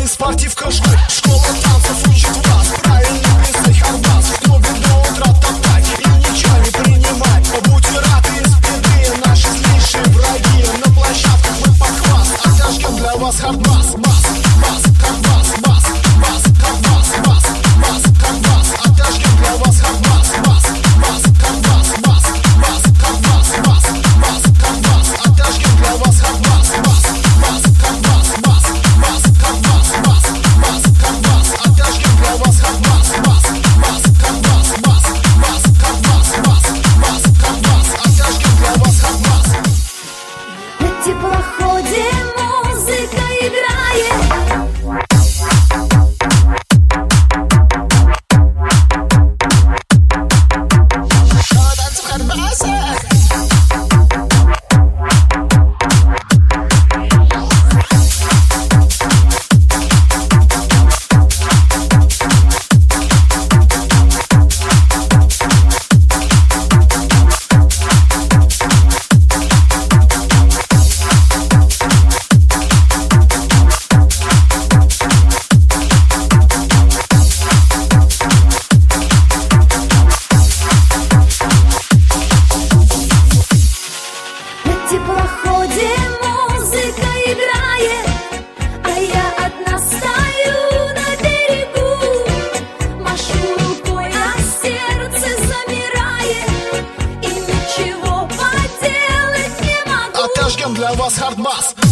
спортивка, школа танцев учит вас правильно плясать хардбас. В клубе до утра топтать и ничего не принимать. Будьте рады из беды, наши злейшие враги. На площадках мы похваст, отожгем для вас хардбас. Бас, бас, хардбас, бас, бас, хардбас, бас, бас, хардбас. Отожгем для вас хардбас. Бас, бас, хардбас, бас, бас, хардбас, бас, бас, хардбас. Отожгем для вас хардбас. Бас, бас, хардбас, бас, бас, хардбас, бас, бас, хардбас. Отожгем для вас хардбас. Бас, бас, хардбас, бас, бас, хардбас, бас, бас, хардбас. Отожгем для вас хардбас. На теплоходе музыка играет. Танцы в хардбасе. На теплоходе музыка играет, а я одна стою на берегу. Машу рукой, а сердце замирает, и ничего поделать не могу. Отожгем для вас хардбас.